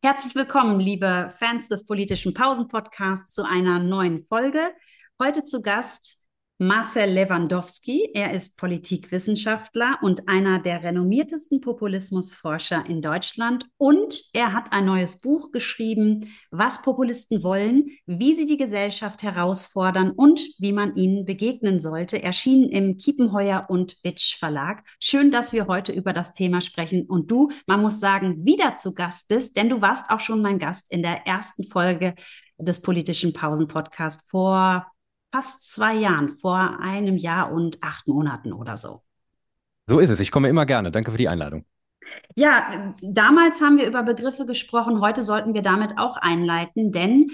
Herzlich willkommen, liebe Fans des politischen Pausen-Podcasts, zu einer neuen Folge. Heute zu Gast Marcel Lewandowski. Er ist Politikwissenschaftler und einer der renommiertesten Populismusforscher in Deutschland. Und er hat ein neues Buch geschrieben, Was Populisten wollen, wie sie die Gesellschaft herausfordern und wie man ihnen begegnen sollte. Erschienen im Kiepenheuer und Witsch Verlag. Schön, dass wir heute über das Thema sprechen und du, man muss sagen, wieder zu Gast bist, denn du warst auch schon mein Gast in der ersten Folge des politischen Pausen-Podcasts vor fast 2 Jahren, vor einem Jahr und 8 Monaten oder so. So ist es. Ich komme immer gerne. Danke für die Einladung. Ja, damals haben wir über Begriffe gesprochen, heute sollten wir damit auch einleiten, denn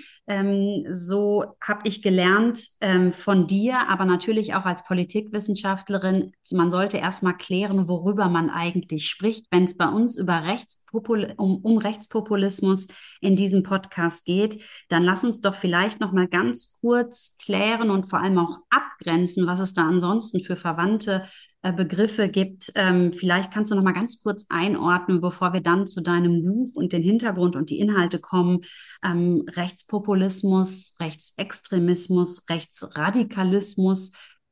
so habe ich gelernt von dir, aber natürlich auch als Politikwissenschaftlerin, man sollte erstmal klären, worüber man eigentlich spricht. Wenn es bei uns über um Rechtspopulismus in diesem Podcast geht, dann lass uns doch vielleicht noch mal ganz kurz klären und vor allem auch abgrenzen, was es da ansonsten für verwandte Begriffe gibt. Vielleicht kannst du noch mal ganz kurz einordnen, bevor wir dann zu deinem Buch und den Hintergrund und die Inhalte kommen. Rechtspopulismus, Rechtsextremismus, Rechtsradikalismus.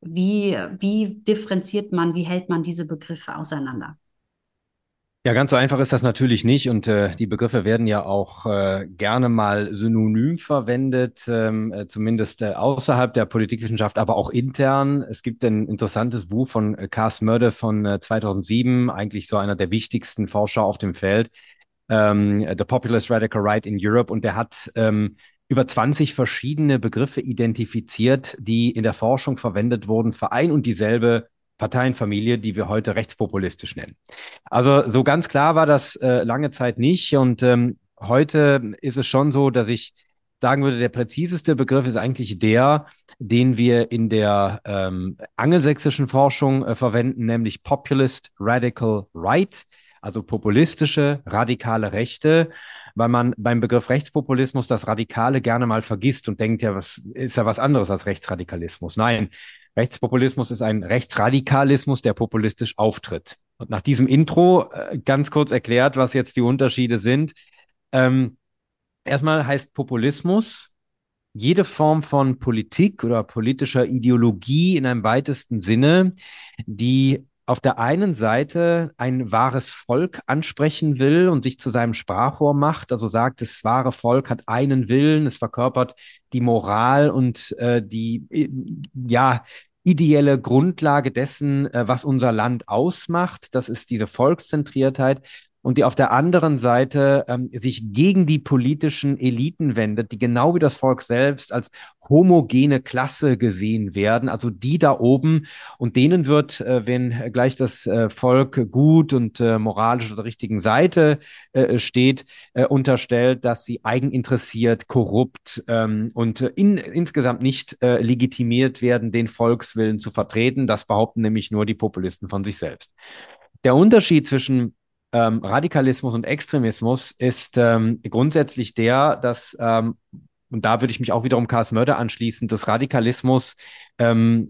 Wie differenziert man, wie hält man diese Begriffe auseinander? Ja, ganz so einfach ist das natürlich nicht und die Begriffe werden ja auch gerne mal synonym verwendet, zumindest außerhalb der Politikwissenschaft, aber auch intern. Es gibt ein interessantes Buch von Cars Mörde von 2007, eigentlich so einer der wichtigsten Forscher auf dem Feld, The Populist Radical Right in Europe, und der hat über 20 verschiedene Begriffe identifiziert, die in der Forschung verwendet wurden für ein und dieselbe Parteienfamilie, die wir heute rechtspopulistisch nennen. Also so ganz klar war das lange Zeit nicht, und heute ist es schon so, dass ich sagen würde, der präziseste Begriff ist eigentlich der, den wir in der angelsächsischen Forschung verwenden, nämlich Populist Radical Right, also populistische, radikale Rechte, weil man beim Begriff Rechtspopulismus das Radikale gerne mal vergisst und denkt, ja, was ist ja was anderes als Rechtsradikalismus. Nein, Rechtspopulismus ist ein Rechtsradikalismus, der populistisch auftritt. Und nach diesem Intro ganz kurz erklärt, was jetzt die Unterschiede sind. Ähm, Erstmal heißt Populismus jede Form von Politik oder politischer Ideologie in einem weitesten Sinne, die auf der einen Seite ein wahres Volk ansprechen will und sich zu seinem Sprachrohr macht, also sagt, das wahre Volk hat einen Willen, es verkörpert die Moral und ja, ideelle Grundlage dessen, was unser Land ausmacht. Das ist diese Volkszentriertheit, und die auf der anderen Seite sich gegen die politischen Eliten wendet, die genau wie das Volk selbst als homogene Klasse gesehen werden, also die da oben, und denen wird, wenn gleich das Volk gut und moralisch auf der richtigen Seite steht, unterstellt, dass sie eigeninteressiert, korrupt und insgesamt nicht legitimiert werden, den Volkswillen zu vertreten. Das behaupten nämlich nur die Populisten von sich selbst. Der Unterschied zwischen Radikalismus und Extremismus ist grundsätzlich der, dass, und da würde ich mich auch wiederum Karls Mörder anschließen, dass Radikalismus ähm,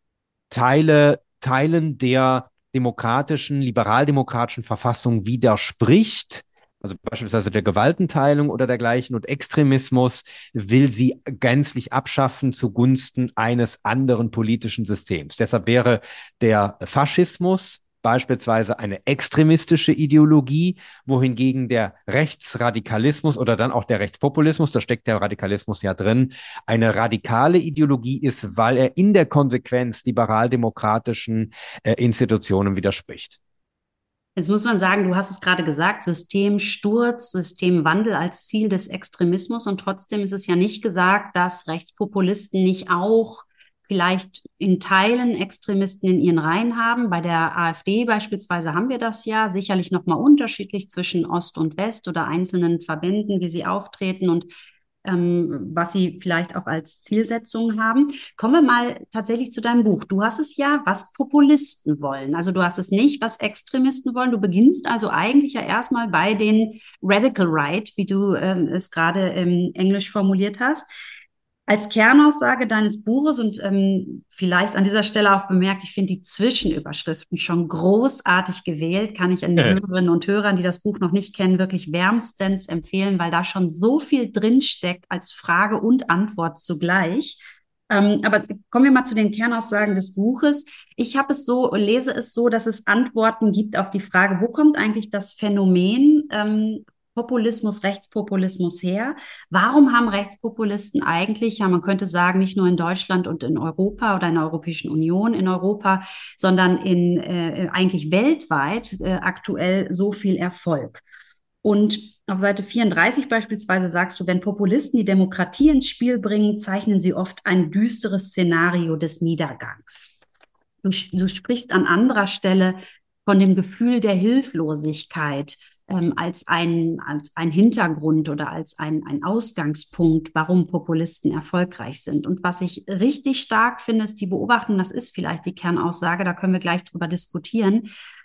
Teilen der demokratischen, liberaldemokratischen Verfassung widerspricht, also beispielsweise der Gewaltenteilung oder dergleichen, und Extremismus will sie gänzlich abschaffen zugunsten eines anderen politischen Systems. Deshalb wäre der Faschismus beispielsweise eine extremistische Ideologie, wohingegen der Rechtsradikalismus oder dann auch der Rechtspopulismus, da steckt der Radikalismus ja drin, eine radikale Ideologie ist, weil er in der Konsequenz liberaldemokratischen Institutionen widerspricht. Jetzt muss man sagen, du hast es gerade gesagt, Systemsturz, Systemwandel als Ziel des Extremismus. Und trotzdem ist es ja nicht gesagt, dass Rechtspopulisten nicht auch vielleicht in Teilen Extremisten in ihren Reihen haben. Bei der AfD beispielsweise haben wir das ja sicherlich nochmal unterschiedlich zwischen Ost und West oder einzelnen Verbänden, wie sie auftreten und was sie vielleicht auch als Zielsetzung haben. Kommen wir mal tatsächlich zu deinem Buch. Du hast es ja, was Populisten wollen. Also du hast es nicht, was Extremisten wollen. Du beginnst also eigentlich ja erstmal bei den Radical Right, wie du es gerade Englisch formuliert hast. Als Kernaussage deines Buches und vielleicht an dieser Stelle auch bemerkt, ich finde die Zwischenüberschriften schon großartig gewählt, kann ich an die Hörerinnen und Hörern, die das Buch noch nicht kennen, wirklich wärmstens empfehlen, weil da schon so viel drinsteckt als Frage und Antwort zugleich. Aber kommen wir mal zu den Kernaussagen des Buches. Ich habe es so, lese es so, dass es Antworten gibt auf die Frage, wo kommt eigentlich das Phänomen Populismus, Rechtspopulismus her? Warum haben Rechtspopulisten eigentlich, ja, man könnte sagen, nicht nur in Deutschland und in Europa oder in der Europäischen Union in Europa, sondern eigentlich weltweit aktuell so viel Erfolg? Und auf Seite 34 beispielsweise sagst du, wenn Populisten die Demokratie ins Spiel bringen, zeichnen sie oft ein düsteres Szenario des Niedergangs. Du sprichst an anderer Stelle von dem Gefühl der Hilflosigkeit als ein Hintergrund oder als ein Ausgangspunkt, warum Populisten erfolgreich sind. Und was ich richtig stark finde, ist die Beobachtung, das ist vielleicht die Kernaussage, da können wir gleich drüber diskutieren,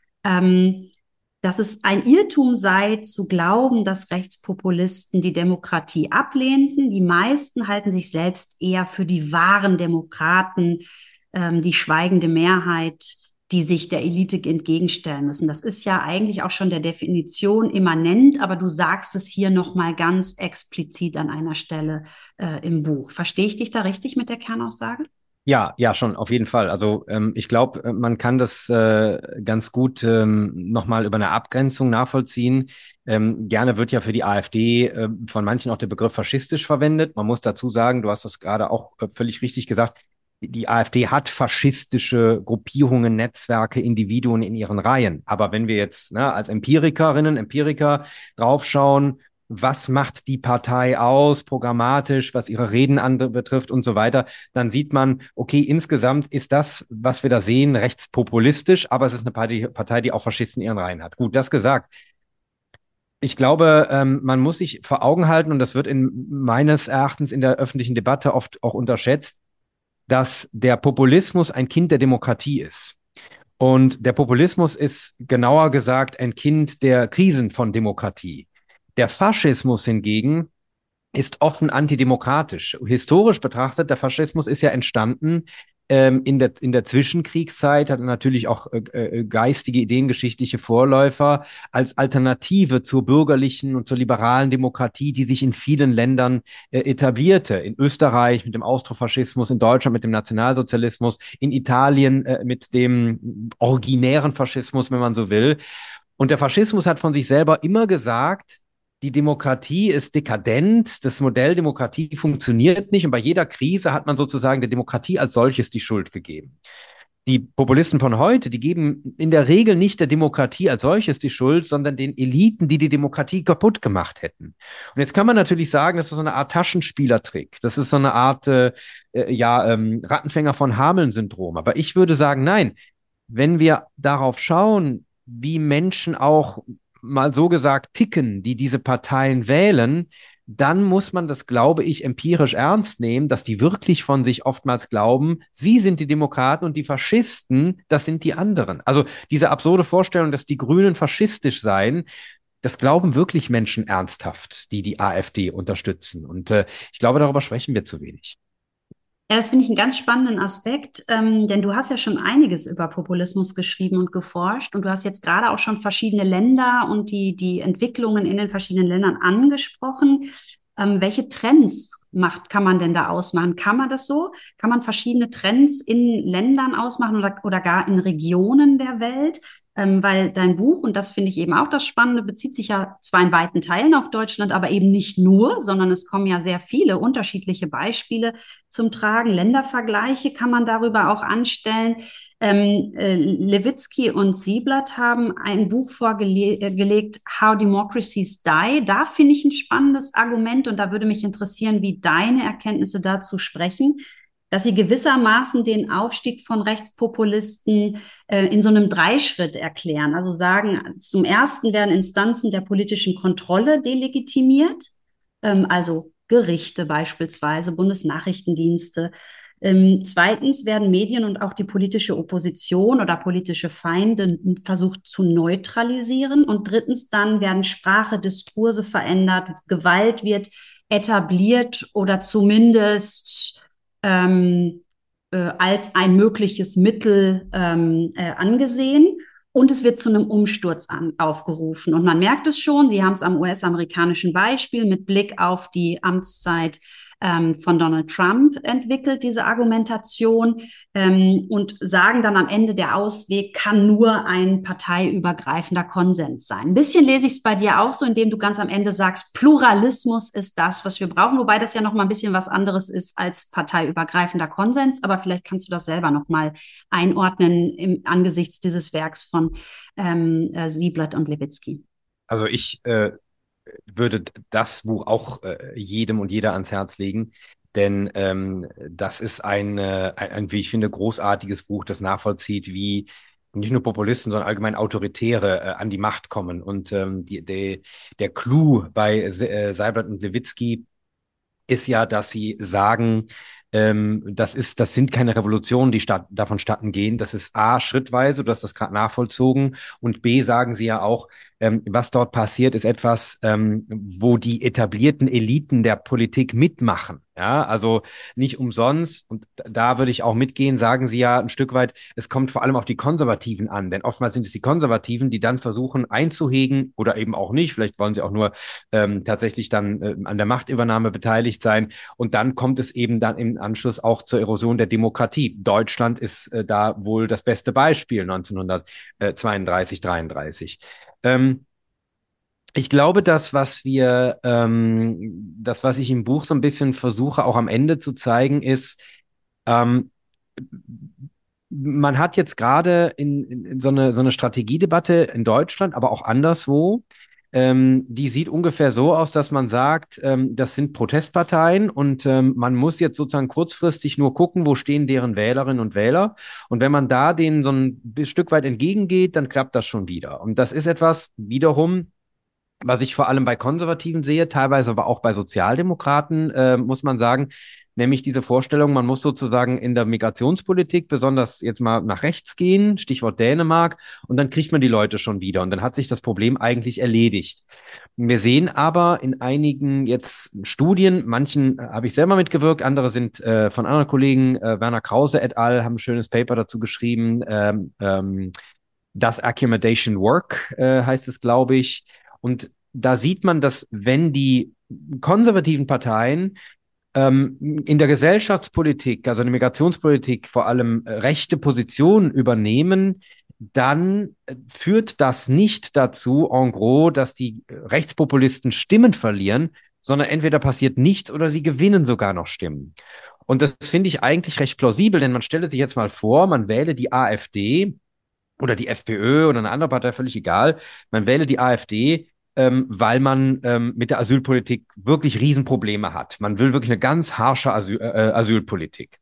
dass es ein Irrtum sei, zu glauben, dass Rechtspopulisten die Demokratie ablehnten. Die meisten halten sich selbst eher für die wahren Demokraten, die schweigende Mehrheit, die sich der Elite entgegenstellen müssen. Das ist ja eigentlich auch schon der Definition immanent, aber du sagst es hier nochmal ganz explizit an einer Stelle im Buch. Verstehe ich dich da richtig mit der Kernaussage? Ja, ja, schon, auf jeden Fall. Also ich glaube, man kann das ganz gut nochmal über eine Abgrenzung nachvollziehen. Gerne wird ja für die AfD von manchen auch der Begriff faschistisch verwendet. Man muss dazu sagen, du hast das gerade auch völlig richtig gesagt, die AfD hat faschistische Gruppierungen, Netzwerke, Individuen in ihren Reihen. Aber wenn wir jetzt als Empirikerinnen, Empiriker draufschauen, was macht die Partei aus, programmatisch, was ihre Reden betrifft und so weiter, dann sieht man, okay, insgesamt ist das, was wir da sehen, rechtspopulistisch, aber es ist eine Partei, die auch Faschisten in ihren Reihen hat. Gut, das gesagt. Ich glaube, man muss sich vor Augen halten, und das wird meines Erachtens in der öffentlichen Debatte oft auch unterschätzt, dass der Populismus ein Kind der Demokratie ist. Und der Populismus ist genauer gesagt ein Kind der Krisen von Demokratie. Der Faschismus hingegen ist offen antidemokratisch. Historisch betrachtet, der Faschismus ist ja entstanden in der Zwischenkriegszeit, hat natürlich auch geistige, ideengeschichtliche Vorläufer als Alternative zur bürgerlichen und zur liberalen Demokratie, die sich in vielen Ländern etablierte. In Österreich mit dem Austrofaschismus, in Deutschland mit dem Nationalsozialismus, in Italien mit dem originären Faschismus, wenn man so will. Und der Faschismus hat von sich selber immer gesagt, die Demokratie ist dekadent, das Modell Demokratie funktioniert nicht und bei jeder Krise hat man sozusagen der Demokratie als solches die Schuld gegeben. Die Populisten von heute, die geben in der Regel nicht der Demokratie als solches die Schuld, sondern den Eliten, die die Demokratie kaputt gemacht hätten. Und jetzt kann man natürlich sagen, das ist so eine Art Taschenspielertrick. Das ist so eine Art Rattenfänger von Hameln-Syndrom. Aber ich würde sagen, nein, wenn wir darauf schauen, wie Menschen auch mal so gesagt ticken, die diese Parteien wählen, dann muss man das, glaube ich, empirisch ernst nehmen, dass die wirklich von sich oftmals glauben, sie sind die Demokraten und die Faschisten, das sind die anderen. Also diese absurde Vorstellung, dass die Grünen faschistisch seien, das glauben wirklich Menschen ernsthaft, die die AfD unterstützen. Und ich glaube, darüber sprechen wir zu wenig. Ja, das finde ich einen ganz spannenden Aspekt, denn du hast ja schon einiges über Populismus geschrieben und geforscht und du hast jetzt gerade auch schon verschiedene Länder und die Entwicklungen in den verschiedenen Ländern angesprochen. Welche Trends kann man denn da ausmachen? Kann man das so? Kann man verschiedene Trends in Ländern ausmachen oder gar in Regionen der Welt? Weil dein Buch, und das finde ich eben auch das Spannende, bezieht sich ja zwar in weiten Teilen auf Deutschland, aber eben nicht nur, sondern es kommen ja sehr viele unterschiedliche Beispiele zum Tragen. Ländervergleiche kann man darüber auch anstellen. Lewitsky und Sieblatt haben ein Buch vorgelegt, How Democracies Die. Da finde ich ein spannendes Argument und da würde mich interessieren, wie deine Erkenntnisse dazu sprechen, dass sie gewissermaßen den Aufstieg von Rechtspopulisten in so einem Dreischritt erklären. Also sagen, zum Ersten werden Instanzen der politischen Kontrolle delegitimiert, also Gerichte beispielsweise, Bundesnachrichtendienste. Zweitens werden Medien und auch die politische Opposition oder politische Feinde versucht zu neutralisieren. Und drittens dann werden Sprache, Diskurse verändert, Gewalt wird etabliert oder zumindest als ein mögliches Mittel angesehen. Und es wird zu einem Umsturz aufgerufen. Und man merkt es schon, Sie haben es am US-amerikanischen Beispiel mit Blick auf die Amtszeit von Donald Trump entwickelt, diese Argumentation, und sagen dann am Ende, der Ausweg kann nur ein parteiübergreifender Konsens sein. Ein bisschen lese ich es bei dir auch so, indem du ganz am Ende sagst, Pluralismus ist das, was wir brauchen, wobei das ja noch mal ein bisschen was anderes ist als parteiübergreifender Konsens, aber vielleicht kannst du das selber noch mal einordnen angesichts dieses Werks von Ziblatt und Levitsky. Also ich würde das Buch auch jedem und jeder ans Herz legen, denn das ist ein, wie ich finde, großartiges Buch, das nachvollzieht, wie nicht nur Populisten, sondern allgemein Autoritäre an die Macht kommen. Und der Clou bei Seibert und Levitsky ist ja, dass sie sagen, das sind keine Revolutionen, die davon statten gehen. Das ist A, schrittweise, du hast das gerade nachvollzogen, und B, sagen sie ja auch, was dort passiert, ist etwas, wo die etablierten Eliten der Politik mitmachen. Ja, also nicht umsonst, und da würde ich auch mitgehen, sagen sie ja ein Stück weit, es kommt vor allem auf die Konservativen an, denn oftmals sind es die Konservativen, die dann versuchen einzuhegen oder eben auch nicht, vielleicht wollen sie auch nur tatsächlich dann an der Machtübernahme beteiligt sein, und dann kommt es eben dann im Anschluss auch zur Erosion der Demokratie. Deutschland ist da wohl das beste Beispiel 1932, 33. Ähm, Ich glaube, was ich im Buch so ein bisschen versuche, auch am Ende zu zeigen, ist, ähm, man hat jetzt gerade in so eine Strategiedebatte in Deutschland, aber auch anderswo, die sieht ungefähr so aus, dass man sagt, das sind Protestparteien, und man muss jetzt sozusagen kurzfristig nur gucken, wo stehen deren Wählerinnen und Wähler. Und wenn man da denen so ein Stück weit entgegengeht, dann klappt das schon wieder. Und das ist etwas wiederum, was ich vor allem bei Konservativen sehe, teilweise aber auch bei Sozialdemokraten, muss man sagen, nämlich diese Vorstellung, man muss sozusagen in der Migrationspolitik besonders jetzt mal nach rechts gehen, Stichwort Dänemark, und dann kriegt man die Leute schon wieder, und dann hat sich das Problem eigentlich erledigt. Wir sehen aber in einigen jetzt Studien, manchen habe ich selber mitgewirkt, andere sind von anderen Kollegen, Werner Krause et al. Haben ein schönes Paper dazu geschrieben, Does Accommodation Work, heißt es, glaube ich. Und da sieht man, dass wenn die konservativen Parteien in der Gesellschaftspolitik, also in der Migrationspolitik, vor allem rechte Positionen übernehmen, dann führt das nicht dazu, en gros, dass die Rechtspopulisten Stimmen verlieren, sondern entweder passiert nichts oder sie gewinnen sogar noch Stimmen. Und das finde ich eigentlich recht plausibel, denn man stelle sich jetzt mal vor, man wähle die AfD oder die FPÖ oder eine andere Partei, völlig egal. Man wähle die AfD, weil man mit der Asylpolitik wirklich Riesenprobleme hat. Man will wirklich eine ganz harsche Asylpolitik.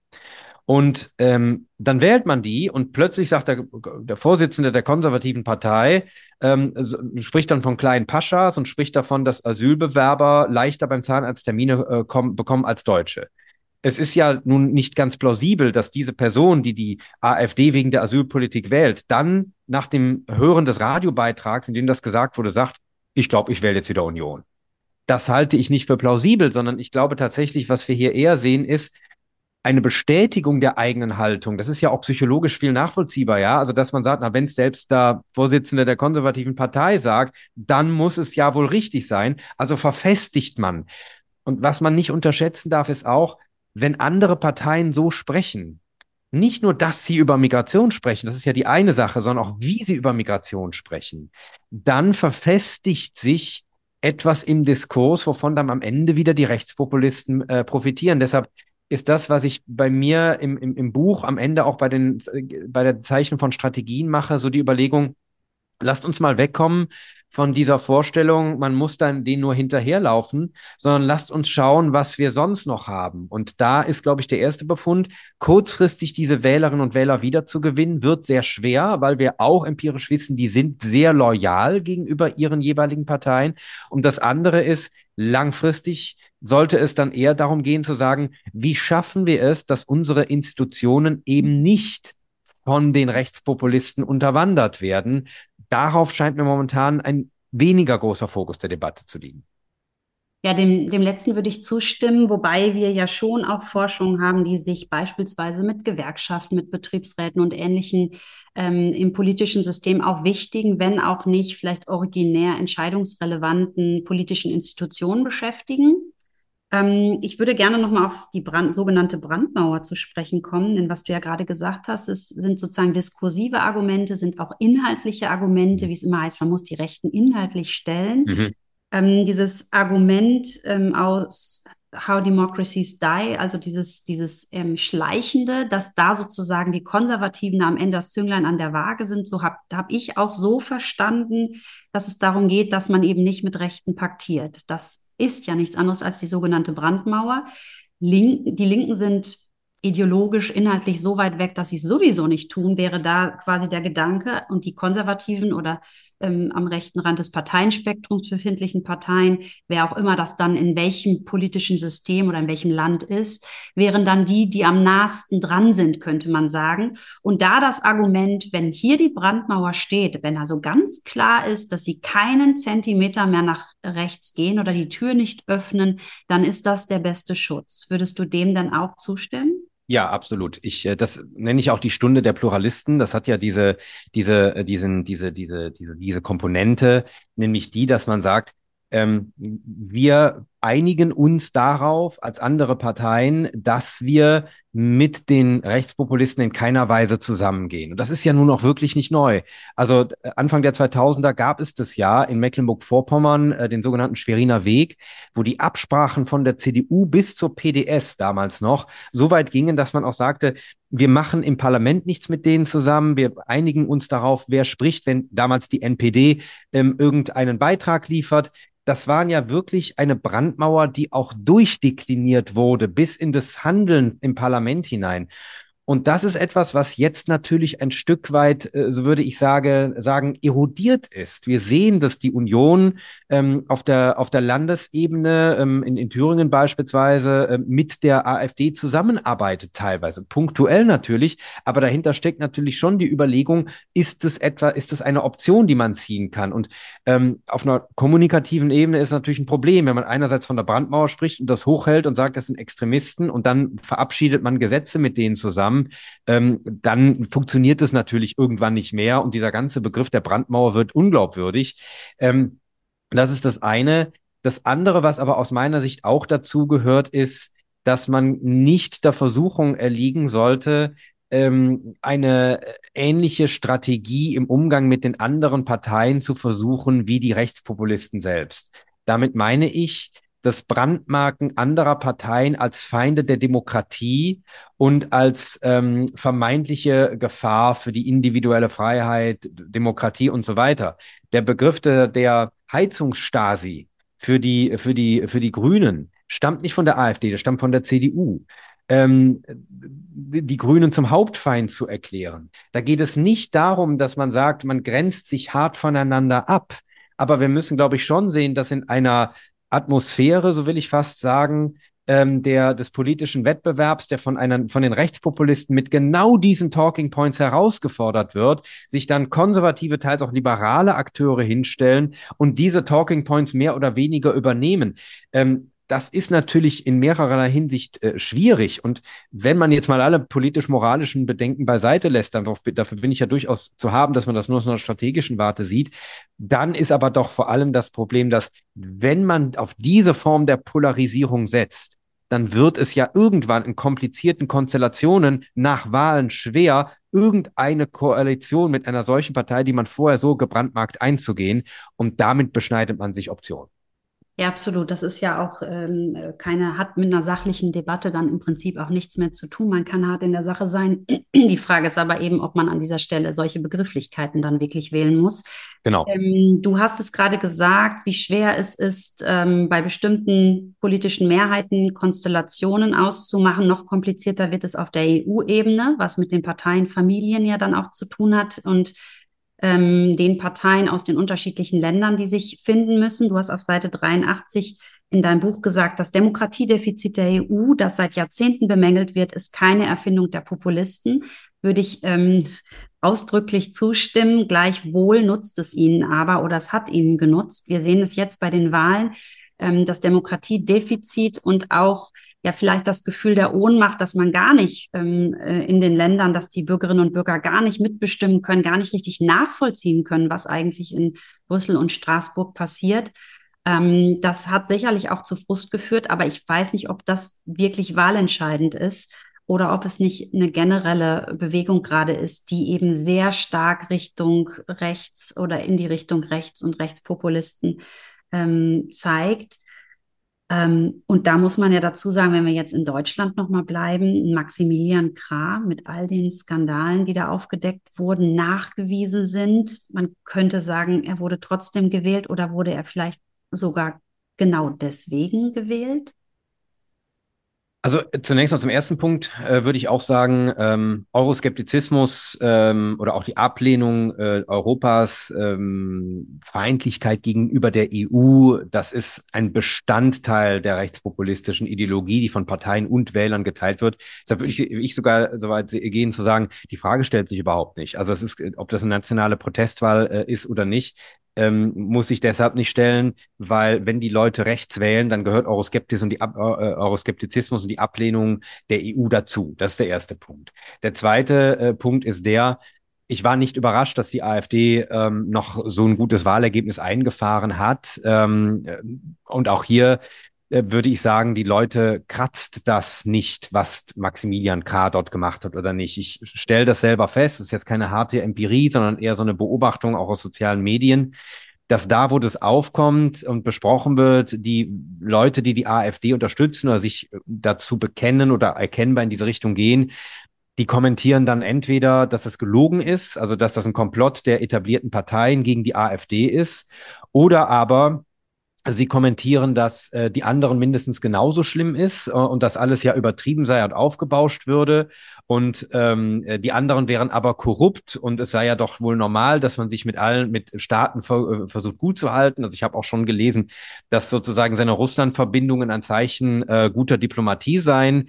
Und dann wählt man die, und plötzlich sagt der Vorsitzende der konservativen Partei, spricht dann von kleinen Paschas und spricht davon, dass Asylbewerber leichter beim Zahnarzt Termine bekommen als Deutsche. Es ist ja nun nicht ganz plausibel, dass diese Person, die die AfD wegen der Asylpolitik wählt, dann nach dem Hören des Radiobeitrags, in dem das gesagt wurde, sagt, ich glaube, ich wähle jetzt wieder Union. Das halte ich nicht für plausibel, sondern ich glaube tatsächlich, was wir hier eher sehen, ist eine Bestätigung der eigenen Haltung. Das ist ja auch psychologisch viel nachvollziehbar, ja. Also, dass man sagt, na, wenn es selbst der Vorsitzende der konservativen Partei sagt, dann muss es ja wohl richtig sein. Also verfestigt man. Und was man nicht unterschätzen darf, ist auch, wenn andere Parteien so sprechen, nicht nur, dass sie über Migration sprechen, das ist ja die eine Sache, sondern auch, wie sie über Migration sprechen, dann verfestigt sich etwas im Diskurs, wovon dann am Ende wieder die Rechtspopulisten profitieren. Deshalb ist das, was ich bei mir im Buch am Ende auch bei der Zeichnung von Strategien mache, so die Überlegung, lasst uns mal wegkommen von dieser Vorstellung, man muss dann denen nur hinterherlaufen, sondern lasst uns schauen, was wir sonst noch haben. Und da ist, glaube ich, der erste Befund, kurzfristig diese Wählerinnen und Wähler wiederzugewinnen, wird sehr schwer, weil wir auch empirisch wissen, die sind sehr loyal gegenüber ihren jeweiligen Parteien. Und das andere ist, langfristig sollte es dann eher darum gehen zu sagen, wie schaffen wir es, dass unsere Institutionen eben nicht von den Rechtspopulisten unterwandert werden. Darauf scheint mir momentan ein weniger großer Fokus der Debatte zu liegen. Ja, dem letzten würde ich zustimmen, wobei wir ja schon auch Forschungen haben, die sich beispielsweise mit Gewerkschaften, mit Betriebsräten und Ähnlichen im politischen System auch wichtigen, wenn auch nicht vielleicht originär entscheidungsrelevanten politischen Institutionen beschäftigen. Ich würde gerne nochmal auf die sogenannte Brandmauer zu sprechen kommen, denn was du ja gerade gesagt hast, es sind sozusagen diskursive Argumente, sind auch inhaltliche Argumente, wie es immer heißt, man muss die Rechten inhaltlich stellen. Mhm. Dieses Argument aus How Democracies Die, also dieses Schleichende, dass da sozusagen die Konservativen am Ende das Zünglein an der Waage sind, so hab ich auch so verstanden, dass es darum geht, dass man eben nicht mit Rechten paktiert. Das ist ja nichts anderes als die sogenannte Brandmauer. Die Linken sind ideologisch, inhaltlich so weit weg, dass sie es sowieso nicht tun, wäre da quasi der Gedanke. Und die Konservativen oder am rechten Rand des Parteienspektrums befindlichen Parteien, wer auch immer das dann in welchem politischen System oder in welchem Land ist, wären dann die am nahesten dran sind, könnte man sagen. Und da das Argument, wenn hier die Brandmauer steht, wenn also ganz klar ist, dass sie keinen Zentimeter mehr nach rechts gehen oder die Tür nicht öffnen, dann ist das der beste Schutz. Würdest du dem dann auch zustimmen? Ja, absolut. Das nenne ich auch die Stunde der Pluralisten. Das hat ja diese Komponente, nämlich die, dass man sagt, wir einigen uns darauf als andere Parteien, dass wir mit den Rechtspopulisten in keiner Weise zusammengehen. Und das ist ja nun auch wirklich nicht neu. Also Anfang der 2000er gab es das ja in Mecklenburg-Vorpommern, den sogenannten Schweriner Weg, wo die Absprachen von der CDU bis zur PDS damals noch so weit gingen, dass man auch sagte, wir machen im Parlament nichts mit denen zusammen, wir einigen uns darauf, wer spricht, wenn damals die NPD irgendeinen Beitrag liefert. Das waren ja wirklich eine Brandmauer, die auch durchdekliniert wurde bis in das Handeln im Parlament hinein. Und das ist etwas, was jetzt natürlich ein Stück weit, so würde ich sagen, erodiert ist. Wir sehen, dass die Union auf der Landesebene, in Thüringen beispielsweise, mit der AfD zusammenarbeitet, teilweise punktuell natürlich, aber dahinter steckt natürlich schon die Überlegung, ist es eine Option, die man ziehen kann? Und auf einer kommunikativen Ebene ist natürlich ein Problem, wenn man einerseits von der Brandmauer spricht und das hochhält und sagt, das sind Extremisten und dann verabschiedet man Gesetze mit denen zusammen, dann funktioniert es natürlich irgendwann nicht mehr und dieser ganze Begriff der Brandmauer wird unglaubwürdig. Das ist das eine. Das andere, was aber aus meiner Sicht auch dazu gehört, ist, dass man nicht der Versuchung erliegen sollte, eine ähnliche Strategie im Umgang mit den anderen Parteien zu versuchen wie die Rechtspopulisten selbst. Damit meine ich, das Brandmarken anderer Parteien als Feinde der Demokratie und als vermeintliche Gefahr für die individuelle Freiheit, Demokratie und so weiter. Der Begriff der Heizungsstasi für die Grünen stammt nicht von der AfD, der stammt von der CDU. Die Grünen zum Hauptfeind zu erklären. Da geht es nicht darum, dass man sagt, man grenzt sich hart voneinander ab. Aber wir müssen, glaube ich, schon sehen, dass in einer Atmosphäre, so will ich fast sagen, des politischen Wettbewerbs, der von den Rechtspopulisten mit genau diesen Talking Points herausgefordert wird, sich dann konservative, teils auch liberale Akteure hinstellen und diese Talking Points mehr oder weniger übernehmen. Das ist natürlich in mehrerer Hinsicht schwierig. Und wenn man jetzt mal alle politisch-moralischen Bedenken beiseite lässt, dafür bin ich ja durchaus zu haben, dass man das nur aus einer strategischen Warte sieht, dann ist aber doch vor allem das Problem, dass wenn man auf diese Form der Polarisierung setzt, dann wird es ja irgendwann in komplizierten Konstellationen nach Wahlen schwer, irgendeine Koalition mit einer solchen Partei, die man vorher so gebrandmarkt, einzugehen. Und damit beschneidet man sich Optionen. Ja, absolut. Das ist ja auch hat mit einer sachlichen Debatte dann im Prinzip auch nichts mehr zu tun. Man kann hart in der Sache sein. Die Frage ist aber eben, ob man an dieser Stelle solche Begrifflichkeiten dann wirklich wählen muss. Genau. Du hast es gerade gesagt, wie schwer es ist, bei bestimmten politischen Mehrheiten Konstellationen auszumachen. Noch komplizierter wird es auf der EU-Ebene, was mit den Parteienfamilien ja dann auch zu tun hat und den Parteien aus den unterschiedlichen Ländern, die sich finden müssen. Du hast auf Seite 83 in deinem Buch gesagt, das Demokratiedefizit der EU, das seit Jahrzehnten bemängelt wird, ist keine Erfindung der Populisten. Würde ich ausdrücklich zustimmen. Gleichwohl nutzt es ihnen aber oder es hat ihnen genutzt. Wir sehen es jetzt bei den Wahlen. das Demokratiedefizit und auch ja vielleicht das Gefühl der Ohnmacht, dass man gar nicht in den Ländern, dass die Bürgerinnen und Bürger gar nicht mitbestimmen können, gar nicht richtig nachvollziehen können, was eigentlich in Brüssel und Straßburg passiert. Das hat sicherlich auch zu Frust geführt, aber ich weiß nicht, ob das wirklich wahlentscheidend ist oder ob es nicht eine generelle Bewegung gerade ist, die eben sehr stark Richtung rechts oder in die Richtung rechts und Rechtspopulisten zeigt. Und da muss man ja dazu sagen, wenn wir jetzt in Deutschland nochmal bleiben, Maximilian Krah mit all den Skandalen, die da aufgedeckt wurden, nachgewiesen sind. Man könnte sagen, er wurde trotzdem gewählt oder wurde er vielleicht sogar genau deswegen gewählt? Also zunächst mal zum ersten Punkt würde ich auch sagen, Euroskeptizismus oder auch die Ablehnung Europas, Feindlichkeit gegenüber der EU, das ist ein Bestandteil der rechtspopulistischen Ideologie, die von Parteien und Wählern geteilt wird. Deshalb würde ich sogar so weit gehen zu sagen, die Frage stellt sich überhaupt nicht. Also es ist, ob das eine nationale Protestwahl ist oder nicht, muss sich deshalb nicht stellen, weil wenn die Leute rechts wählen, dann gehört Euroskeptizismus und die Ablehnung der EU dazu. Das ist der erste Punkt. Der zweite Punkt ist der, ich war nicht überrascht, dass die AfD noch so ein gutes Wahlergebnis eingefahren hat. Und auch hier würde ich sagen, die Leute kratzt das nicht, was Maximilian K. dort gemacht hat oder nicht. Ich stelle das selber fest, das ist jetzt keine harte Empirie, sondern eher so eine Beobachtung auch aus sozialen Medien, dass da, wo das aufkommt und besprochen wird, die Leute, die die AfD unterstützen oder sich dazu bekennen oder erkennbar in diese Richtung gehen, die kommentieren dann entweder, dass es gelogen ist, also dass das ein Komplott der etablierten Parteien gegen die AfD ist, oder aber sie kommentieren, dass die anderen mindestens genauso schlimm ist und dass alles ja übertrieben sei und aufgebauscht würde. Und die anderen wären aber korrupt und es sei ja doch wohl normal, dass man sich mit Staaten versucht gut zu halten. Also ich habe auch schon gelesen, dass sozusagen seine Russland-Verbindungen ein Zeichen guter Diplomatie seien.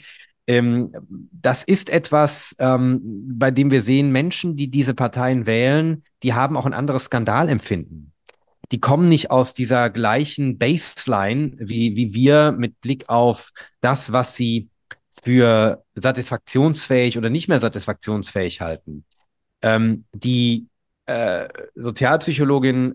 Das ist etwas, bei dem wir sehen, Menschen, die diese Parteien wählen, die haben auch ein anderes Skandalempfinden. Die kommen nicht aus dieser gleichen Baseline wie wir mit Blick auf das, was sie für satisfaktionsfähig oder nicht mehr satisfaktionsfähig halten. Die Sozialpsychologin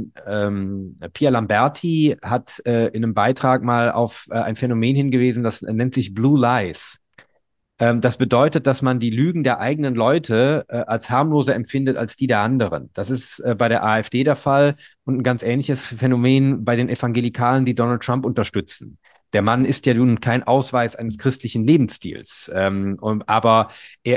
Pia Lamberti hat in einem Beitrag mal auf ein Phänomen hingewiesen, das nennt sich Blue Lies. Das bedeutet, dass man die Lügen der eigenen Leute als harmloser empfindet als die der anderen. Das ist bei der AfD der Fall und ein ganz ähnliches Phänomen bei den Evangelikalen, die Donald Trump unterstützen. Der Mann ist ja nun kein Ausweis eines christlichen Lebensstils, aber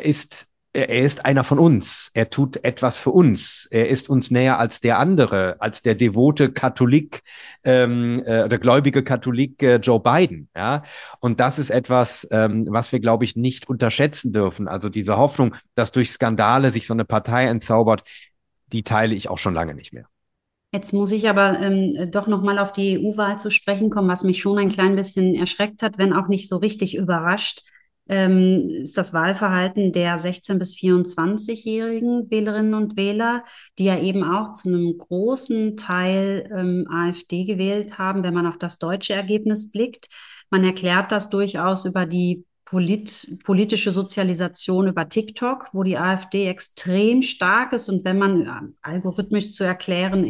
er ist einer von uns. Er tut etwas für uns. Er ist uns näher als der andere, als der devote Katholik oder gläubige Katholik Joe Biden. Ja? Und das ist etwas, was wir, glaube ich, nicht unterschätzen dürfen. Also diese Hoffnung, dass durch Skandale sich so eine Partei entzaubert, die teile ich auch schon lange nicht mehr. Jetzt muss ich aber doch nochmal auf die EU-Wahl zu sprechen kommen, was mich schon ein klein bisschen erschreckt hat, wenn auch nicht so richtig überrascht, ist das Wahlverhalten der 16- bis 24-jährigen Wählerinnen und Wähler, die ja eben auch zu einem großen Teil AfD gewählt haben, wenn man auf das deutsche Ergebnis blickt. Man erklärt das durchaus über die politische Sozialisation über TikTok, wo die AfD extrem stark ist und wenn man algorithmisch zu erklären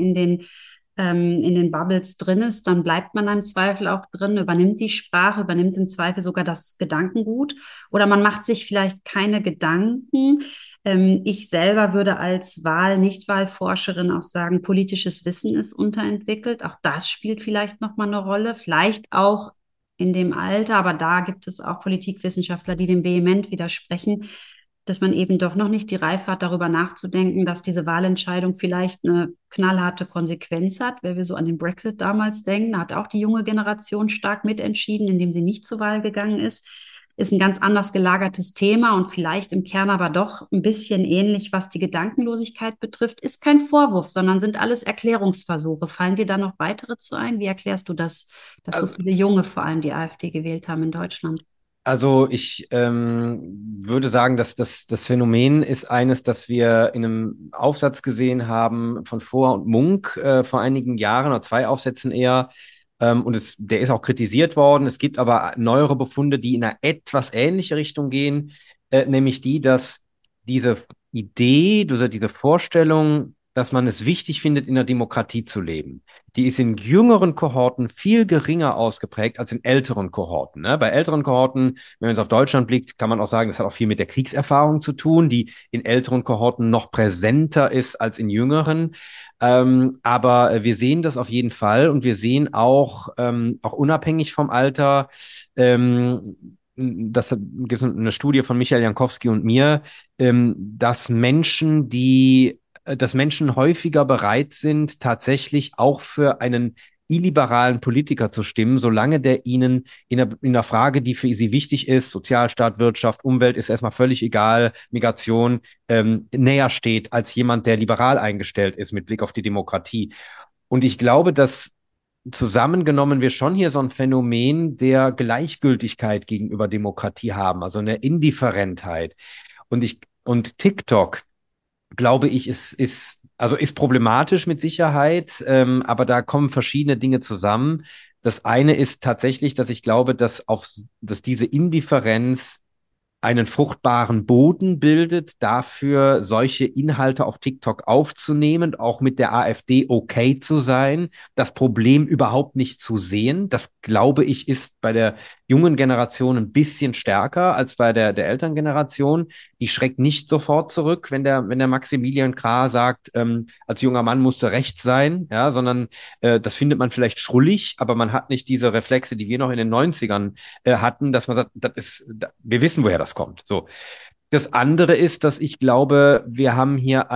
in den Bubbles drin ist, dann bleibt man im Zweifel auch drin, übernimmt die Sprache, übernimmt im Zweifel sogar das Gedankengut oder man macht sich vielleicht keine Gedanken. Ich selber würde als Nichtwahlforscherin auch sagen, politisches Wissen ist unterentwickelt. Auch das spielt vielleicht nochmal eine Rolle. Vielleicht auch in dem Alter, aber da gibt es auch Politikwissenschaftler, die dem vehement widersprechen, dass man eben doch noch nicht die Reife hat, darüber nachzudenken, dass diese Wahlentscheidung vielleicht eine knallharte Konsequenz hat. Wenn wir so an den Brexit damals denken, da hat auch die junge Generation stark mitentschieden, indem sie nicht zur Wahl gegangen ist. Ist ein ganz anders gelagertes Thema und vielleicht im Kern aber doch ein bisschen ähnlich, was die Gedankenlosigkeit betrifft. Ist kein Vorwurf, sondern sind alles Erklärungsversuche. Fallen dir da noch weitere zu ein? Wie erklärst du das, dass so Also, viele Junge vor allem die AfD gewählt haben in Deutschland? Also ich würde sagen, dass das Phänomen ist eines, das wir in einem Aufsatz gesehen haben von Foer und Munk vor einigen Jahren oder zwei Aufsätzen eher, Der ist auch kritisiert worden. Es gibt aber neuere Befunde, die in eine etwas ähnliche Richtung gehen, nämlich die, dass diese Idee, diese Vorstellung, dass man es wichtig findet, in der Demokratie zu leben, die ist in jüngeren Kohorten viel geringer ausgeprägt als in älteren Kohorten. Ne? Bei älteren Kohorten, wenn man jetzt auf Deutschland blickt, kann man auch sagen, das hat auch viel mit der Kriegserfahrung zu tun, die in älteren Kohorten noch präsenter ist als in jüngeren. Aber wir sehen das auf jeden Fall und wir sehen auch unabhängig vom Alter, das gibt es eine Studie von Michael Jankowski und mir, dass Menschen häufiger bereit sind, tatsächlich auch für einen illiberalen Politiker zu stimmen, solange der ihnen in einer Frage, die für sie wichtig ist, Sozialstaat, Wirtschaft, Umwelt, ist erstmal völlig egal, Migration, näher steht als jemand, der liberal eingestellt ist mit Blick auf die Demokratie. Und ich glaube, dass zusammengenommen wir schon hier so ein Phänomen der Gleichgültigkeit gegenüber Demokratie haben, also eine Indifferentheit. Und TikTok, glaube ich, ist problematisch mit Sicherheit, aber da kommen verschiedene Dinge zusammen. Das eine ist tatsächlich, dass ich glaube, dass diese Indifferenz einen fruchtbaren Boden bildet, dafür solche Inhalte auf TikTok aufzunehmen, auch mit der AfD okay zu sein, das Problem überhaupt nicht zu sehen. Das, glaube ich, ist bei der jungen Generation ein bisschen stärker als bei der Elterngeneration. Die schreckt nicht sofort zurück, wenn der Maximilian Krah sagt, als junger Mann musste rechts sein, ja, sondern das findet man vielleicht schrullig, aber man hat nicht diese Reflexe, die wir noch in den 90ern hatten, dass man sagt, wir wissen, woher das kommt. So. Das andere ist, dass ich glaube, wir haben hier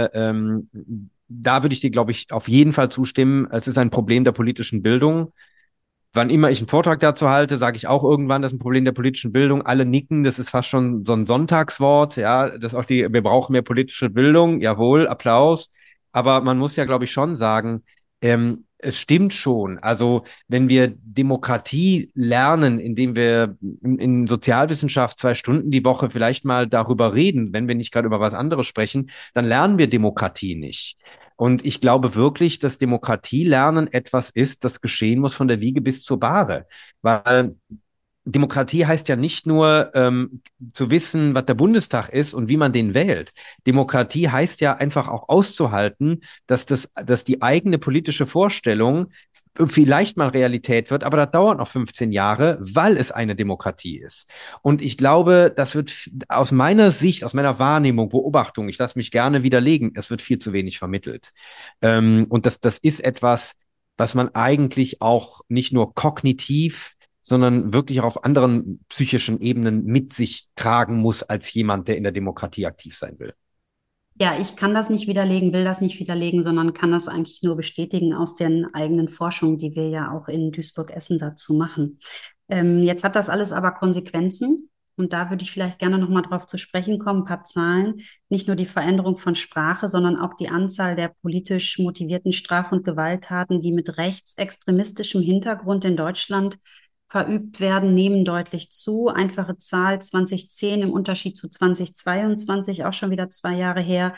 da würde ich dir, glaube ich, auf jeden Fall zustimmen. Es ist ein Problem der politischen Bildung. Wann immer ich einen Vortrag dazu halte, sage ich auch irgendwann, das ist ein Problem der politischen Bildung. Alle nicken, das ist fast schon so ein Sonntagswort, ja, wir brauchen mehr politische Bildung, jawohl, Applaus. Aber man muss ja, glaube ich, schon sagen, es stimmt schon. Also, wenn wir Demokratie lernen, indem wir in Sozialwissenschaft 2 Stunden die Woche vielleicht mal darüber reden, wenn wir nicht gerade über was anderes sprechen, dann lernen wir Demokratie nicht. Und ich glaube wirklich, dass Demokratielernen etwas ist, das geschehen muss von der Wiege bis zur Bahre. Weil Demokratie heißt ja nicht nur zu wissen, was der Bundestag ist und wie man den wählt. Demokratie heißt ja einfach auch auszuhalten, dass die eigene politische Vorstellung vielleicht mal Realität wird, aber das dauert noch 15 Jahre, weil es eine Demokratie ist. Und ich glaube, das wird aus meiner Sicht, aus meiner Wahrnehmung, Beobachtung, ich lasse mich gerne widerlegen, es wird viel zu wenig vermittelt. Und das ist etwas, was man eigentlich auch nicht nur kognitiv, sondern wirklich auch auf anderen psychischen Ebenen mit sich tragen muss als jemand, der in der Demokratie aktiv sein will. Ja, ich kann das nicht widerlegen, will das nicht widerlegen, sondern kann das eigentlich nur bestätigen aus den eigenen Forschungen, die wir ja auch in Duisburg-Essen dazu machen. Jetzt hat das alles aber Konsequenzen. Und da würde ich vielleicht gerne nochmal drauf zu sprechen kommen, ein paar Zahlen. Nicht nur die Veränderung von Sprache, sondern auch die Anzahl der politisch motivierten Straf- und Gewalttaten, die mit rechtsextremistischem Hintergrund in Deutschland verübt werden, nehmen deutlich zu. Einfache Zahl 2010 im Unterschied zu 2022, auch schon wieder 2 Jahre her,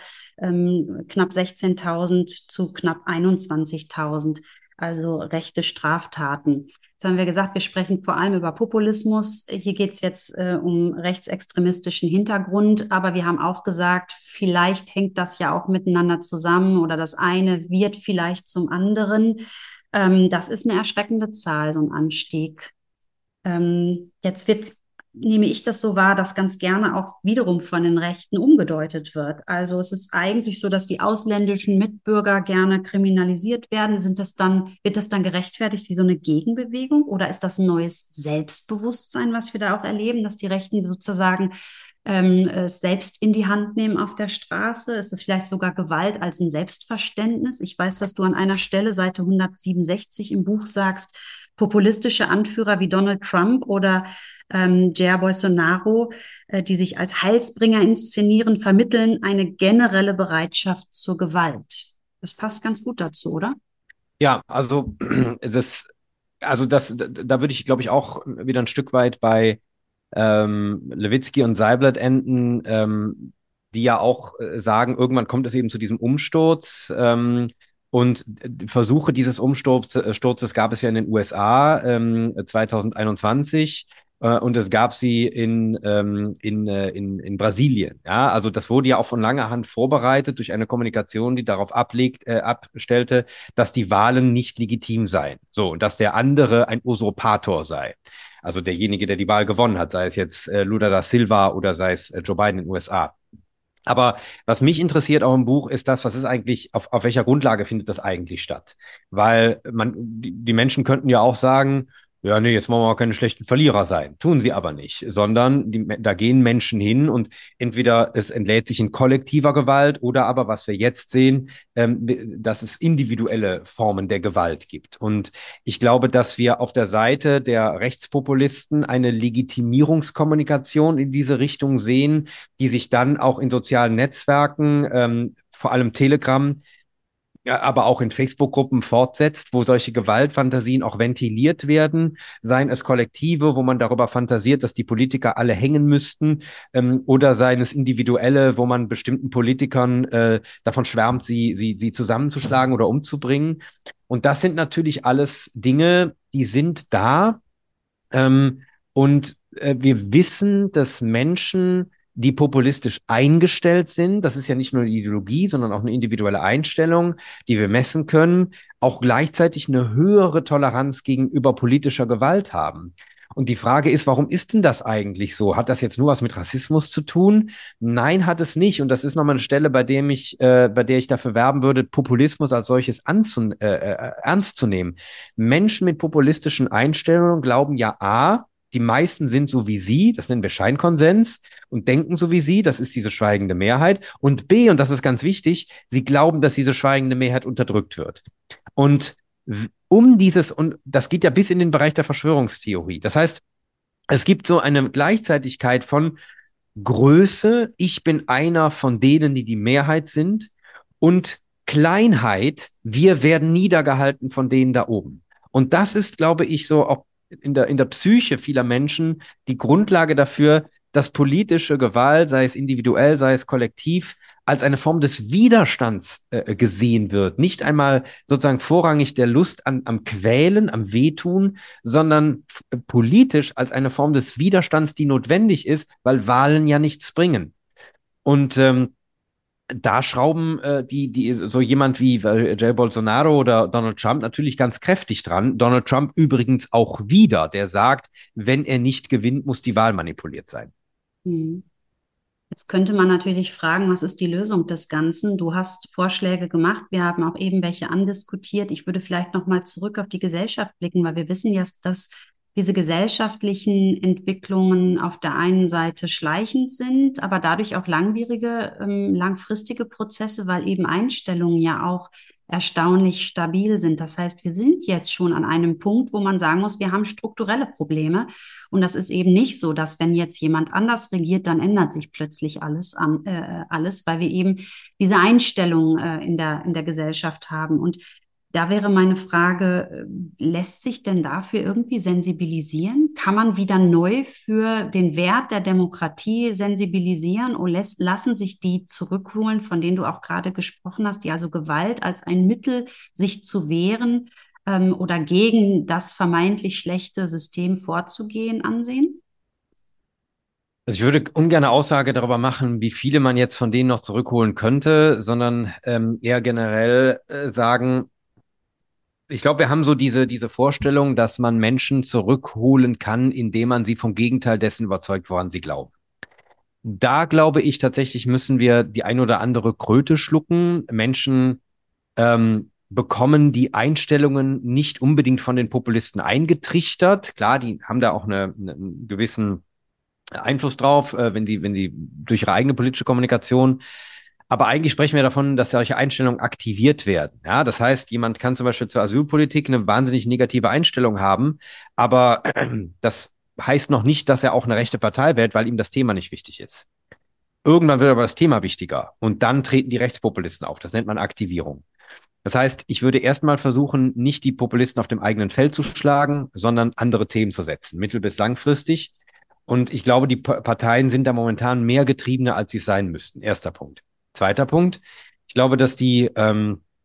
knapp 16.000 zu knapp 21.000, also rechte Straftaten. Jetzt haben wir gesagt, wir sprechen vor allem über Populismus. Hier geht es jetzt um rechtsextremistischen Hintergrund, aber wir haben auch gesagt, vielleicht hängt das ja auch miteinander zusammen oder das eine wird vielleicht zum anderen. Das ist eine erschreckende Zahl, so ein Anstieg. Jetzt nehme ich das so wahr, dass ganz gerne auch wiederum von den Rechten umgedeutet wird. Also es ist eigentlich so, dass die ausländischen Mitbürger gerne kriminalisiert werden. Wird das dann gerechtfertigt wie so eine Gegenbewegung oder ist das ein neues Selbstbewusstsein, was wir da auch erleben, dass die Rechten sozusagen es selbst in die Hand nehmen auf der Straße? Ist es vielleicht sogar Gewalt als ein Selbstverständnis? Ich weiß, dass du an einer Stelle, Seite 167 im Buch sagst, populistische Anführer wie Donald Trump oder Jair Bolsonaro, die sich als Heilsbringer inszenieren, vermitteln eine generelle Bereitschaft zur Gewalt. Das passt ganz gut dazu, oder? Ja, also da würde ich, glaube ich, auch wieder ein Stück weit bei Levitsky und Seibert enden, die ja auch sagen, irgendwann kommt es eben zu diesem Umsturz. Und Versuche dieses Umsturzes gab es ja in den USA 2021. Und es gab sie in Brasilien. Ja? Also das wurde ja auch von langer Hand vorbereitet durch eine Kommunikation, die darauf abstellte, dass die Wahlen nicht legitim seien. So, und dass der andere ein Usurpator sei. Also derjenige, der die Wahl gewonnen hat, sei es jetzt Lula da Silva oder sei es Joe Biden in den USA. Aber was mich interessiert auch im Buch ist das, was ist eigentlich, auf welcher Grundlage findet das eigentlich statt? Weil die Menschen könnten ja auch sagen, ja, nee, jetzt wollen wir auch keine schlechten Verlierer sein. Tun sie aber nicht, sondern da gehen Menschen hin und entweder es entlädt sich in kollektiver Gewalt oder aber, was wir jetzt sehen, dass es individuelle Formen der Gewalt gibt. Und ich glaube, dass wir auf der Seite der Rechtspopulisten eine Legitimierungskommunikation in diese Richtung sehen, die sich dann auch in sozialen Netzwerken, vor allem Telegram, ja, aber auch in Facebook-Gruppen fortsetzt, wo solche Gewaltfantasien auch ventiliert werden, seien es Kollektive, wo man darüber fantasiert, dass die Politiker alle hängen müssten, oder seien es individuelle, wo man bestimmten Politikern davon schwärmt, sie zusammenzuschlagen oder umzubringen. Und das sind natürlich alles Dinge, die sind da, ähm, und wir wissen, dass Menschen, die populistisch eingestellt sind, das ist ja nicht nur eine Ideologie, sondern auch eine individuelle Einstellung, die wir messen können, auch gleichzeitig eine höhere Toleranz gegenüber politischer Gewalt haben. Und die Frage ist, warum ist denn das eigentlich so? Hat das jetzt nur was mit Rassismus zu tun? Nein, hat es nicht. Und das ist nochmal eine Stelle, bei der ich dafür werben würde, Populismus als solches ernst zu nehmen. Menschen mit populistischen Einstellungen glauben ja A, die meisten sind so wie sie, das nennen wir Scheinkonsens, und denken so wie sie, das ist diese schweigende Mehrheit. Und B, und das ist ganz wichtig, sie glauben, dass diese schweigende Mehrheit unterdrückt wird. Und und das geht ja bis in den Bereich der Verschwörungstheorie. Das heißt, es gibt so eine Gleichzeitigkeit von Größe, ich bin einer von denen, die die Mehrheit sind, und Kleinheit, wir werden niedergehalten von denen da oben. Und das ist, glaube ich, so auch in der Psyche vieler Menschen die Grundlage dafür, dass politische Gewalt, sei es individuell, sei es kollektiv, als eine Form des Widerstands gesehen wird. Nicht einmal sozusagen vorrangig der Lust am Quälen, am Wehtun, sondern politisch als eine Form des Widerstands, die notwendig ist, weil Wahlen ja nichts bringen. Und da schrauben so jemand wie Jair Bolsonaro oder Donald Trump natürlich ganz kräftig dran. Donald Trump übrigens auch wieder, der sagt, wenn er nicht gewinnt, muss die Wahl manipuliert sein. Hm. Jetzt könnte man natürlich fragen, was ist die Lösung des Ganzen? Du hast Vorschläge gemacht, wir haben auch eben welche andiskutiert. Ich würde vielleicht noch mal zurück auf die Gesellschaft blicken, weil wir wissen ja, dass diese gesellschaftlichen Entwicklungen auf der einen Seite schleichend sind, aber dadurch auch langfristige Prozesse, weil eben Einstellungen ja auch erstaunlich stabil sind. Das heißt, wir sind jetzt schon an einem Punkt, wo man sagen muss, wir haben strukturelle Probleme. Und das ist eben nicht so, dass wenn jetzt jemand anders regiert, dann ändert sich plötzlich alles, weil wir eben diese Einstellung in der Gesellschaft haben. Und da wäre meine Frage, lässt sich denn dafür irgendwie sensibilisieren? Kann man wieder neu für den Wert der Demokratie sensibilisieren oder lassen sich die zurückholen, von denen du auch gerade gesprochen hast, die also Gewalt als ein Mittel, sich zu wehren oder gegen das vermeintlich schlechte System vorzugehen, ansehen? Also ich würde ungern eine Aussage darüber machen, wie viele man jetzt von denen noch zurückholen könnte, sondern eher generell sagen, ich glaube, wir haben so diese Vorstellung, dass man Menschen zurückholen kann, indem man sie vom Gegenteil dessen überzeugt, woran sie glauben. Da glaube ich tatsächlich, müssen wir die ein oder andere Kröte schlucken. Menschen bekommen die Einstellungen nicht unbedingt von den Populisten eingetrichtert. Klar, die haben da auch einen gewissen Einfluss drauf, wenn die durch ihre eigene politische Kommunikation. Aber eigentlich sprechen wir davon, dass solche Einstellungen aktiviert werden. Ja, das heißt, jemand kann zum Beispiel zur Asylpolitik eine wahnsinnig negative Einstellung haben, aber das heißt noch nicht, dass er auch eine rechte Partei wählt, weil ihm das Thema nicht wichtig ist. Irgendwann wird aber das Thema wichtiger und dann treten die Rechtspopulisten auf. Das nennt man Aktivierung. Das heißt, ich würde erstmal versuchen, nicht die Populisten auf dem eigenen Feld zu schlagen, sondern andere Themen zu setzen, mittel- bis langfristig. Und ich glaube, die Parteien sind da momentan mehr Getriebener, als sie sein müssten. Erster Punkt. Zweiter Punkt. Ich glaube, dass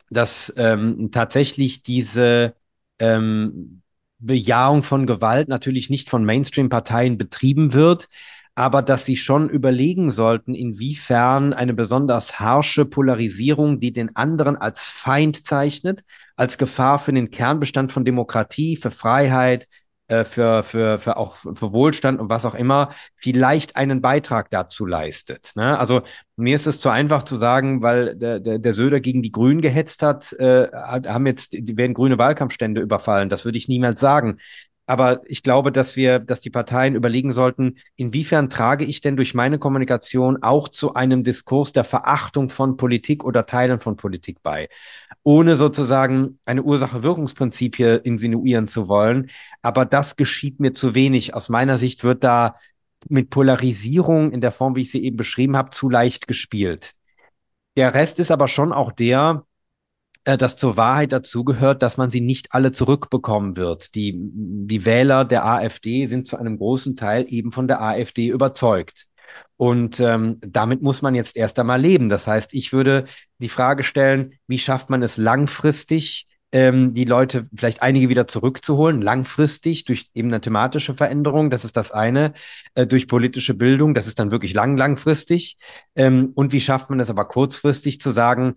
dass tatsächlich diese Bejahung von Gewalt natürlich nicht von Mainstream-Parteien betrieben wird, aber dass sie schon überlegen sollten, inwiefern eine besonders harsche Polarisierung, die den anderen als Feind zeichnet, als Gefahr für den Kernbestand von Demokratie, für Freiheit, für auch für Wohlstand und was auch immer, vielleicht einen Beitrag dazu leistet. Ne? Also mir ist es zu einfach zu sagen, weil der Söder gegen die Grünen gehetzt hat, die werden grüne Wahlkampfstände überfallen. Das würde ich niemals sagen. Aber ich glaube, dass die Parteien überlegen sollten, inwiefern trage ich denn durch meine Kommunikation auch zu einem Diskurs der Verachtung von Politik oder Teilen von Politik bei, ohne sozusagen eine Ursache-Wirkungsprinzip hier insinuieren zu wollen. Aber das geschieht mir zu wenig. Aus meiner Sicht wird da mit Polarisierung in der Form, wie ich sie eben beschrieben habe, zu leicht gespielt. Der Rest ist aber schon auch dass zur Wahrheit dazugehört, dass man sie nicht alle zurückbekommen wird. Die Wähler der AfD sind zu einem großen Teil eben von der AfD überzeugt. Und damit muss man jetzt erst einmal leben. Das heißt, ich würde die Frage stellen, wie schafft man es langfristig, die Leute, vielleicht einige wieder zurückzuholen, langfristig durch eben eine thematische Veränderung, das ist das eine, durch politische Bildung, das ist dann wirklich langfristig. Und wie schafft man es aber kurzfristig zu sagen,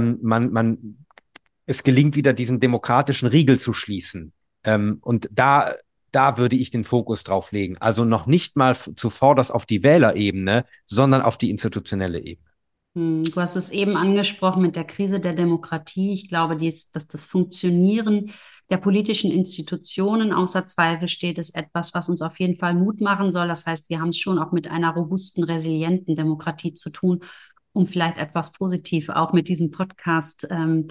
es gelingt wieder diesen demokratischen Riegel zu schließen. Und da würde ich den Fokus drauf legen. Also noch nicht mal zuvorderst auf die Wählerebene, sondern auf die institutionelle Ebene. Du hast es eben angesprochen mit der Krise der Demokratie. Ich glaube, dass das Funktionieren der politischen Institutionen außer Zweifel steht, ist etwas, was uns auf jeden Fall Mut machen soll. Das heißt, wir haben es schon auch mit einer robusten, resilienten Demokratie zu tun, um vielleicht etwas positiv auch mit diesem Podcast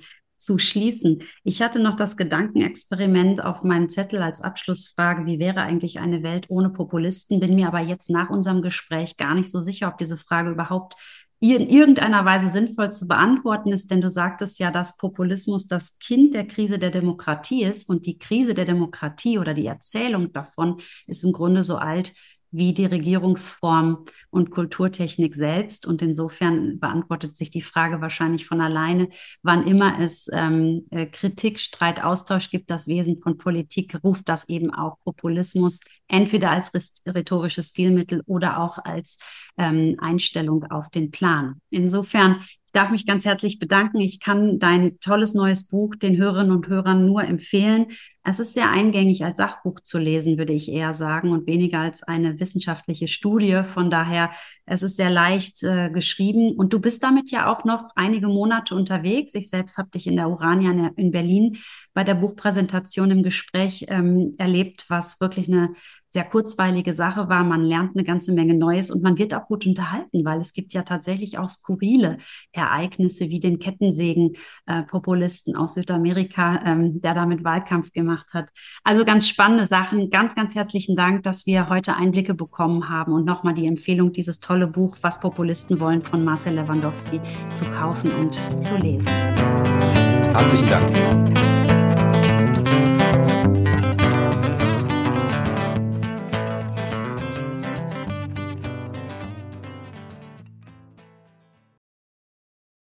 zu schließen. Ich hatte noch das Gedankenexperiment auf meinem Zettel als Abschlussfrage, wie wäre eigentlich eine Welt ohne Populisten? Bin mir aber jetzt nach unserem Gespräch gar nicht so sicher, ob diese Frage überhaupt in irgendeiner Weise sinnvoll zu beantworten ist, denn du sagtest ja, dass Populismus das Kind der Krise der Demokratie ist und die Krise der Demokratie oder die Erzählung davon ist im Grunde so alt wie die Regierungsform und Kulturtechnik selbst. Und insofern beantwortet sich die Frage wahrscheinlich von alleine, wann immer es Kritik, Streit, Austausch gibt, das Wesen von Politik, ruft das eben auch Populismus, entweder als rhetorisches Stilmittel oder auch als Einstellung auf den Plan. Insofern darf mich ganz herzlich bedanken. Ich kann dein tolles neues Buch den Hörerinnen und Hörern nur empfehlen. Es ist sehr eingängig als Sachbuch zu lesen, würde ich eher sagen, und weniger als eine wissenschaftliche Studie. Von daher, es ist sehr leicht geschrieben. Und du bist damit ja auch noch einige Monate unterwegs. Ich selbst habe dich in der Urania in Berlin bei der Buchpräsentation im Gespräch erlebt, was wirklich eine sehr kurzweilige Sache war. Man lernt eine ganze Menge Neues und man wird auch gut unterhalten, weil es gibt ja tatsächlich auch skurrile Ereignisse wie den Kettensägen-Populisten aus Südamerika, der damit Wahlkampf gemacht hat. Also ganz spannende Sachen. Ganz, ganz herzlichen Dank, dass wir heute Einblicke bekommen haben und nochmal die Empfehlung, dieses tolle Buch Was Populisten wollen von Marcel Lewandowski zu kaufen und zu lesen. Herzlichen Dank.